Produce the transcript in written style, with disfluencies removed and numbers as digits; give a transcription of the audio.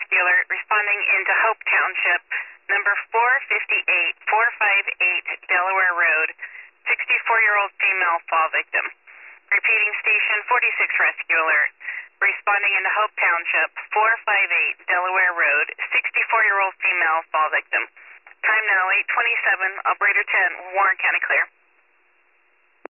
Rescue Alert, responding into Hope Township, number 458, 458 Delaware Road, 64-year-old female fall victim. Repeating station 46 Rescue Alert, responding into Hope Township, 458 Delaware Road, 64-year-old female fall victim. Time now 8:27, operator 10, Warren County clear.